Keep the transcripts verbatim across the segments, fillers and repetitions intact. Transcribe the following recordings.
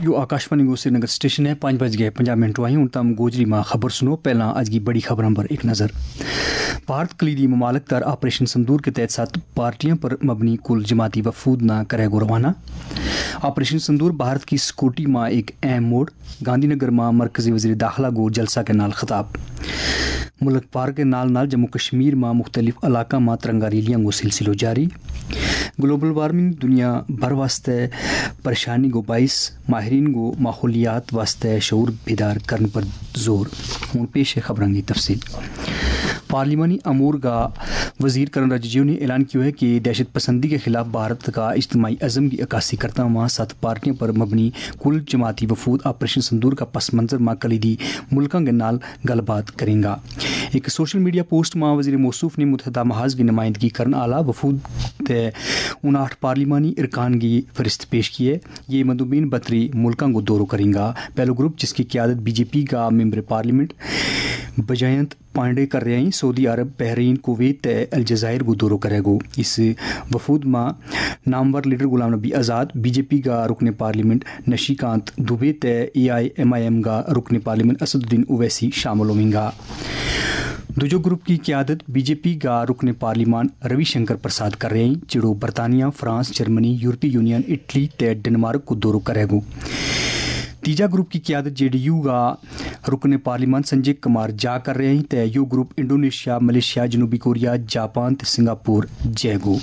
यो आकाशवाणी गो श्रीनगर स्टेशन है। पाँच बज गए पंजाब मिनट आई हूँ तम गोजरी माँ खबर सुनो। पहला आज की बड़ी खबरों पर एक नज़र। भारत कलीदी ममालक तर ऑपरेशन संदूर के तहत सात पार्टियों पर मबनी कुल जमाती वफूद ना करेगो रवाना। ऑपरेशन संदूर भारत की सिक्योरिटी माँ एक अहम मोड़। गांधीनगर माँ मरकजी वज़ीर दाखिला गो जलसा के नाल खिताब। मुल्क पार के नाल नाल जम्मू कश्मीर माँ मुख्तलिफ इलाका माँ तिरंगा रैलियां गो सिलसिलो जारी। ग्लोबल वार्मिंग दुनिया भर वास्ते परेशानी गो बाइस। माहिरीन गो माहौलियात वास्ते शऊर बेदार करने पर जोर। हूँ पेश है खबरों की तफसील। पार्लिमानी अमूर का वज़ीर करण रिजिजू ने ऐलान किया है कि दहशत पसंदी के खिलाफ भारत का इज्तिमाई अज़म की अक्सी करता हुआ सात पार्टियों पर मबनी कुल जमाती वफूद ऑपरेशन संदूर का पस मंज़र माँ कलीदी मुल्कों के नाल गलबात करेंगा। एक सोशल मीडिया पोस्ट माँ वज़ीर मौसूफ ने मुत्तहदा महाज की नुमाइंदगी करन आला वफूद उनाहठ पार्लिमानी इरकान की फरिस्त पेश की है। ये मदुबीन बतरी मुल्कों को दौरो करेंगा। पहलो ग्रुप जिसकी क़यादत बीजेपी का मेंबर पार्लियामेंट बजयंत पांडे कर रहे हैं सऊदी अरब बहरीन कुवैत अलजायर को दौरो करेगो। इस वफूद में नामवर लीडर गुलाम नबी आज़ाद बीजेपी का रुकन parliament Nishikant Dubey A I M I M का रुकन पार्लियामेंट असदुद्दीन ओवैसी शामिल होंगे। दूजो ग्रुप की क़यादत बीजेपी का रुकन पार्लिमान रविशंकर प्रसाद कर रहे हैं जिड़ो बरतानिया फ्रांस जर्मनी यूरोपीय यूनियन इटली ते डेनमार्क को दौरो करेगो। तीजा ग्रुप की क़यादत जे डी यू का रुकन पार्लिमान संजय कुमार जा कर रहे हैं ते यो ग्रुप इंडोनेशिया मलेशिया जनूबी कोरिया जापान ते सिंगापुर जयगो।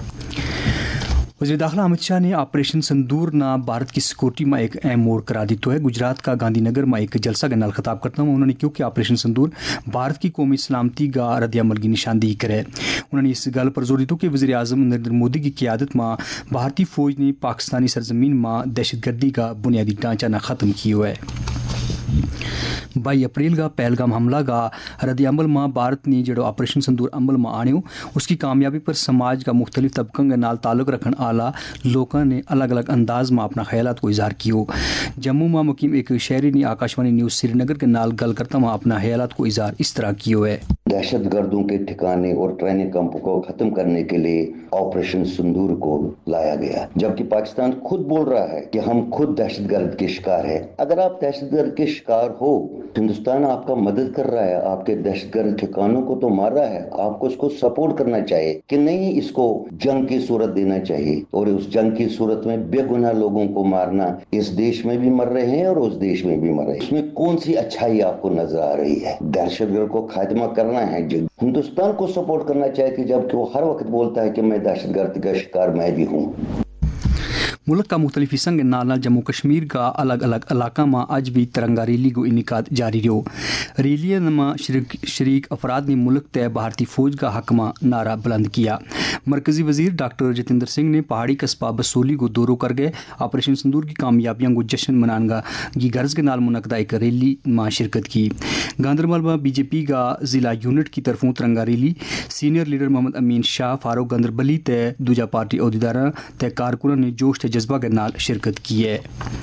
वज़ीर दाखिला अमित शाह ने ऑपरेशन संदूर ना भारत की सिक्योरिटी में एक अहम मोड़ करा दी तो है। गुजरात का गांधीनगर में एक जलसा के नाल खिताब करता हूँ उन्होंने क्यों कि ऑपरेशन संदूर भारत की कौमी सलामती का रद्दअमल की निशानदेही करे। उन्होंने इस गल पर जोर दिया कि वज़ीर आज़म नरेंद्र मोदी की क़यादत में भारतीय फौज ने पाकिस्तानी सरजमीन में दहशतगर्दी का बुनियादी ढांचा न ख़त्म किया है। बाईस अप्रैल का पहलगाम हमला का रद्दअमल में भारत ने जो ऑपरेशन संदूर अमल में आने उसकी कामयाबी पर समाज का मुख्तलिफ तबकों के नाल ताल्लुक रखने आला लोगों ने अलग अलग अंदाज में अपना ख्यालात को इजहार किया। जम्मू में मुकीम एक शहरी ने आकाशवाणी न्यूज़ श्रीनगर के नाल गल करता हुआ अपना ख्यालात को इजहार इस तरह किया है। दहशत गर्दों के ठिकाने और ट्रेनिंग कैंपों को खत्म करने के लिए ऑपरेशन सिंदूर को लाया गया, जबकि पाकिस्तान खुद बोल रहा है कि हम खुद दहशतगर्द के शिकार हैं। अगर आप दहशतगर्द के शिकार हो, हिंदुस्तान आपका मदद कर रहा है, आपके दहशतगर्द ठिकानों को तो मार रहा है, आपको इसको सपोर्ट करना चाहिए कि नहीं इसको जंग की सूरत देना चाहिए। और उस जंग की सूरत में बेगुनाह लोगों को मारना, इस देश में भी मर रहे हैं और उस देश में भी मर रहे हैं, इसमें कौन सी अच्छाई आपको नजर आ रही है? दहशतगर्द को खात्मा करना है, हिंदुस्तान को सपोर्ट करना चाहिए कि जबकि वो हर वक्त बोलता है कि मैं दहशतगर्द का शिकार मैं भी हूँ। मुल्क का मुख्तलिफ हिस्सा के नाल नाल जम्मू कश्मीर का अलग अलग इलाका में आज भी तिरंगा रैली को इनिकाद जारी रहो। रैली में शरीक शरीक अफराद ने मुल्क तय भारतीय फौज का हक में नारा बुलंद किया। मरकजी वजीर डॉक्टर जितेंद्र सिंह ने पहाड़ी कस्बा बसोली को दौरो कर गए ऑपरेशन संदूर की कामयाबियों को जश्न मनाने की गर्ज के नाल मुनक़दा एक रैली में शिरकत की। गांधरबल में बीजेपी का जिला यूनिट की तरफों तिरंगा rally senior leader Mohammad Amin Shah Farooq Ganderbali तय दूजा पार्टी अहदेदार तय कारकुनों ने जोश ते जज्बा के नाल शिरकत की है।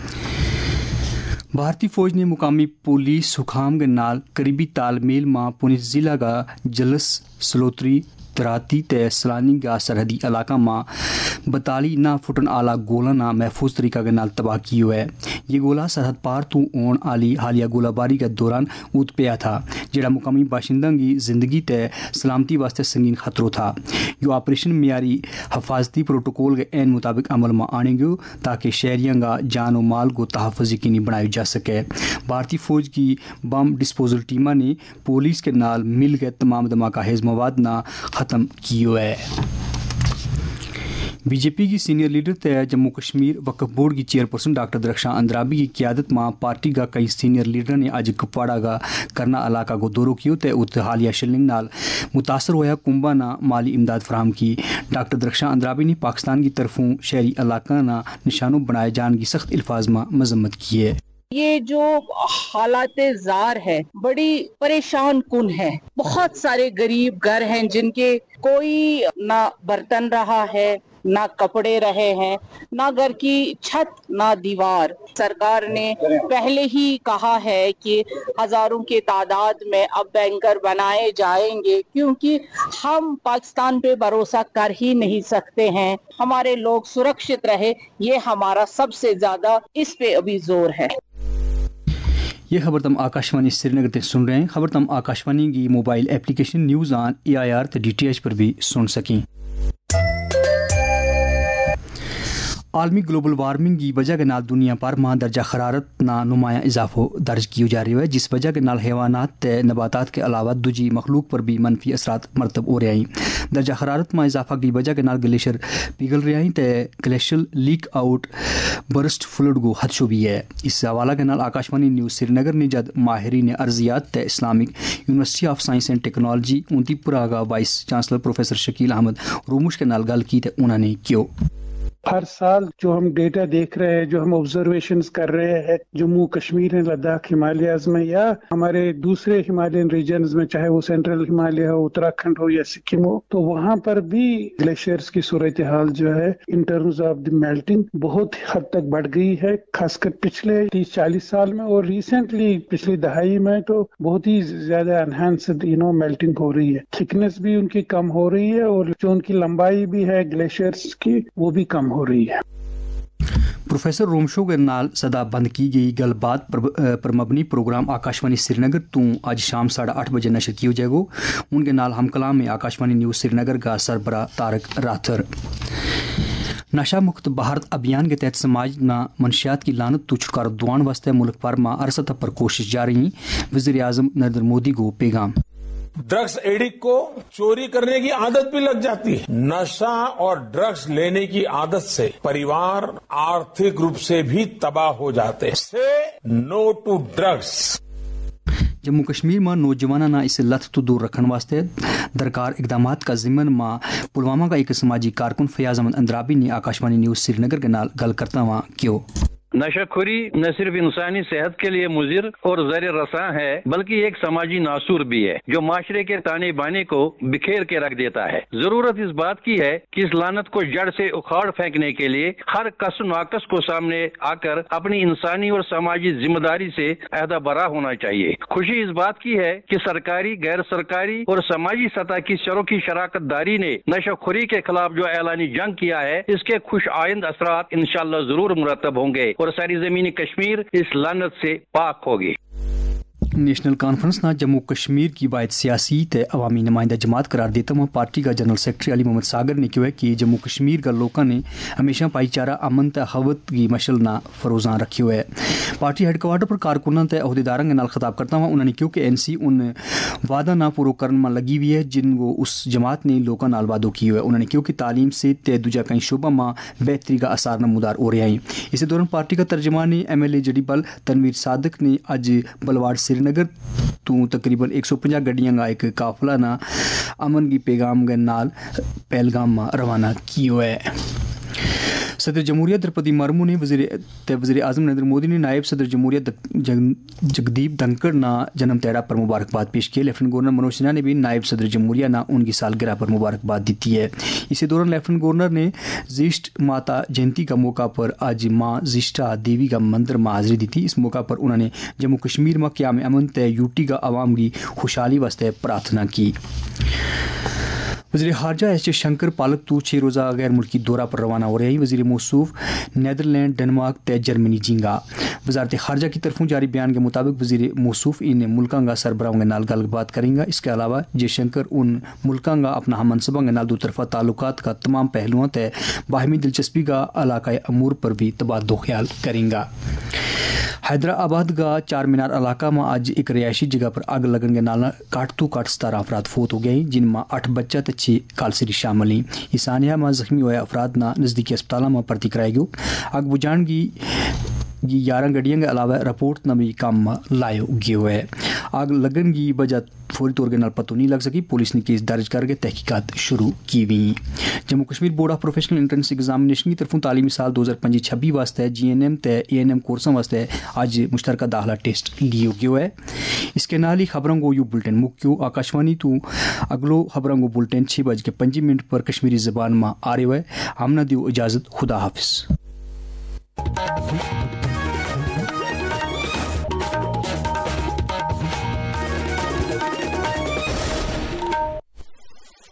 भारतीय फौज ने मुकामी पुलिस हुकाम के नाल करीबी तालमेल में पुंछ जिला का जलस सलोत्री तराती ते सलानी का सरहदी इलाका में बताली ना फुटन आला गोला ना महफूज तरीका के नाल तबाह की हुआ है। ये गोला सरहद पार तो ओन आली हालिया गोलाबारी के दौरान उत पिया था जेड़ा मुकामी बाशिंदा की जिंदगी ते सलामती वास्ते संगीन खतरो था। यो ऑपरेशन मियारी हफाजती प्रोटोकॉल के एन मुताबिक अमल में आने गयो ताकि शहरियों का जान और माल को तहफ़्फ़ुज़ यकीनी बनाया जा सके। भारतीय फौज की बम डिस्पोजल टीमा ने पुलिस के नाल मिल के तमाम धमाका हेज मवाद ना खत्म किया है। बीजेपी की सीनियर लीडर तय जम्मू कश्मीर वक्फ बोर्ड की चेयरपर्सन डॉक्टर दरख्शां अंद्राबी की क़यादत में पार्टी का कई सीनियर लीडर ने आज कुपवाड़ा का करना इलाका को दौरो किया तय उत हालिया शिलिंग नाल मुतासर होया कुंबा ना माली इमदाद फराहम की। डॉक्टर दरख्शां अंद्राबी ने पाकिस्तान की तरफों शहरी इलाका ना निशानों बनाए जाने की सख्त अल्फाज में मजम्मत की है। ये जो हालात जार है बड़ी परेशान कुन है। बहुत सारे गरीब घर हैं जिनके कोई ना बर्तन रहा है ना कपड़े रहे हैं, ना घर की छत, ना दीवार। सरकार ने पहले ही कहा है कि हजारों की तादाद में अब बैंकर बनाए जाएंगे, क्योंकि हम पाकिस्तान पे भरोसा कर ही नहीं सकते हैं। हमारे लोग सुरक्षित रहे, ये हमारा सबसे ज्यादा इस पे अभी जोर है। ये खबर तम आकाशवाणी श्रीनगर से सुन रहे हैं। खबर तम आकाशवाणी की mobile application news on A I R D T H पर भी सुन सकें। आलमी ग्लोबल वार्मिंग की वजह के नाल दुनिया भर में दर्जा हरारत ना नुमाया इजाफो दर्ज की जा रही है, जिस वजह के नाल हैवानात ते नबातात के अलावा दूजी मखलूक पर भी मनफी असरात मरतब हो रहे हैं। दर्जा हरारत में इजाफा की वजह के नाल ग्लेशियर पिघल रहे हैं ते glacial lake outburst flood को खदशो भी है। इस हवाला के नाल आकाशवाणी न्यूज़ श्रीनगर ने जद माहिरीन अर्जियात ते Islamic university of science and technology Awantipora का vice chancellor professor Shakeel Ahmad Romshoo के नाल गल की ते उन्होंने क्यों हर साल जो हम डेटा देख रहे हैं, जो हम ऑब्जर्वेशंस कर रहे हैं जम्मू कश्मीर है, लद्दाख हिमालयाज में या हमारे दूसरे हिमालयन रीजन्स में, चाहे वो सेंट्रल हिमालय हो, उत्तराखंड हो या सिक्किम हो, तो वहाँ पर भी ग्लेशियर्स की सूरत हाल जो है in terms of the melting बहुत हद तक बढ़ गई है, खासकर पिछले तीस चालीस साल में। और रिसेंटली पिछली दहाई में तो बहुत ही ज्यादा एनहांस्ड यू नो मेल्टिंग हो रही है। थिकनेस भी उनकी कम हो रही है और जो उनकी लंबाई भी है ग्लेशियर्स की वो भी कम हो रही है। प्रोफेसर रोमशो के नाल सदा बंद की गई गलबात पर, पर मबनी प्रोग्राम आकाशवाणी श्रीनगर तू आज शाम साढ़े आठ बजे नशर किया जाएगा। उनके नाल हम कलाम में आकाशवाणी न्यूज़ श्रीनगर का सरबरा तारक राथर। नशा मुक्त भारत अभियान के तहत समाज में मनशियात की लानत तो छुटकारा दुआन वास्ते मुल्क भर में हर सतह पर कोशिश जारी। वज़ीर आज़म नरेंद्र मोदी को पैगाम। ड्रग्स एडिक्ट को चोरी करने की आदत भी लग जाती है। नशा और ड्रग्स लेने की आदत से परिवार आर्थिक रूप से भी तबाह हो जाते हैं। Say no to drugs. Jammu Kashmir में नौजवाना ना इस लत तो दूर रखने वास्ते दरकार इकदाम का जिम्मन में पुलवामा का एक समाजी कारकुन फयाज अहमद अंद्राबी ने आकाशवाणी न्यूज़ श्रीनगर के नाल गल करता हुआ क्यों नशाखोरी न सिर्फ इंसानी सेहत के लिए मुजिर और ज़र रसा है, बल्कि एक समाजी नासूर भी है जो माशरे के ताने बाने को बिखेर के रख देता है। जरूरत इस बात की है कि इस लानत को जड़ से उखाड़ फेंकने के लिए हर कस नाकस को सामने आकर अपनी इंसानी और समाजी जिम्मेदारी से अहदा बरा होना चाहिए। खुशी इस बात की है कि सरकारी, गैर सरकारी और समाजी सतह की शरों की शराकत दारी ने नशाखोरी के खिलाफ जो ऐलानी जंग किया है, इसके खुश आइंद असरात इंशाअल्लाह जरूर मुरतब होंगे और सारी ज़मीनी कश्मीर इस लानत से पाक होगी। नेशनल कॉन्फ्रेंस ना जम्मू कश्मीर की वायद सियासी ते अवामी नुमाइंदा जमात करार देता हुआ पार्टी का जनरल सेक्रेटरी अली मोहम्मद सागर ने कहा कि जम्मू कश्मीर का लोगों ने हमेशा भाईचारा, अमन ते हवत की मशल ना फरोजान रखी हुआ है। पार्टी हेडक्वार्टर पर कारकुनां ते अहदेदारां के नाल खिताब करता हुआ उन्होंने कहा कि एन सी उन वादा ना पूरा करने में लगी हुई है जिनको उस जमात ने लोगों नाल वादो की हुआ है। उन्होंने कहा कि तालीम से ते दूजा कई शोबा में बेहतरी का आसार नमूदार हो रहा है। इसी दौरान पार्टी का तर्जमान M L A Zadibal Tanvir Sadiq ने अज बलवाड़ श्रीनगर तो तकरीबन एक सौ पचास गड्डियां का एक काफिला ना अमन की पैगाम के नाल पहलगाम में रवाना किया है। सदर जमहूरिया द्रौपदी मुर्मू ने वज़ीर वज़ीर आज़म नरेंद्र मोदी ने नायब सदर जमहूरिया जगदीप धनखड़ ना जन्म तेड़ा पर मुबारकबाद पेश की। लेफ्टिनेंट गवर्नर मनोज सिन्हा ने भी नायब सदर जमहूरिया ना उनकी सालगिरह पर मुबारकबाद दी है। इसी दौरान लेफ्टिनेंट गवर्नर ने ज्येष्ठ माता जयंती का मौका पर आज माँ ज्येष्ठा देवी का मंदिर में हाजिरी दी थी। इस मौका पर उन्होंने जम्मू कश्मीर में क़याम अमन तय यूटी का आवाम की खुशहाली वास्ते प्रार्थना की। वज़ीर खारजा एस जयशंकर पालक तो छः रोज़ा गैर मुल्की दौरा पर रवाना हो रहे हैं। वज़ीर मौसूफ नैदरलैंड, डेनमार्क ते जर्मनी जिंगा। वजारत खारजा की तरफों जारी बयान के मुताबिक वज़ीर मौसूफ इन मुल्कों का सरबराहों के नाल गलबात करेंगे। इसके अलावा जयशंकर उन मुल्कों का अपना हम मनसबा के नाल दो तरफा ताल्लुकात का तमाम पहलुओं तय बाहमी दिलचस्पी का इलाकाई अमूर पर भी तबादलो ख्याल करेंगे। हैदराबाद का चार मीनार इलाका में आज एक रिहायशी जगह पर आग लगन के नाल काट तो काट सतारह अफराद फोत हो गए, जिनमें अठ बच्चा ते छः कालसरी शामिल हैं। इस हादसे में जख्मी हुए अफराद ना नज़दीकी अस्पतालों में भर्ती कराया गया। आग बुझाने की ग्यारह गड्डियों के अलावा रिपोर्ट न भी काम में लाया गया है। आग लगन की वजह फौरी तौर के नाल पतो नहीं लग सकी। पुलिस ने केस दर्ज करके तहकीकात शुरू की हुई। Jammu Kashmir board of professional entrance examination की तरफों तालीमी साल दो हज़ार पंजी छब्बी वास्ते जी एन एम ते ए एन एम कोर्सों वास्ते अज मुश्तरका दाखला टेस्ट लियो गयो है। इसके नाल ही खबरों को यू बुलेटिन मुक्यो आकाशवाणी तू अगलो खबरों को बुलेटिन छः बज के पंजी मिनट पर कश्मीरी जबान में आ रहे हुए। हमना दियो इजाज़त, खुदा हाफिज।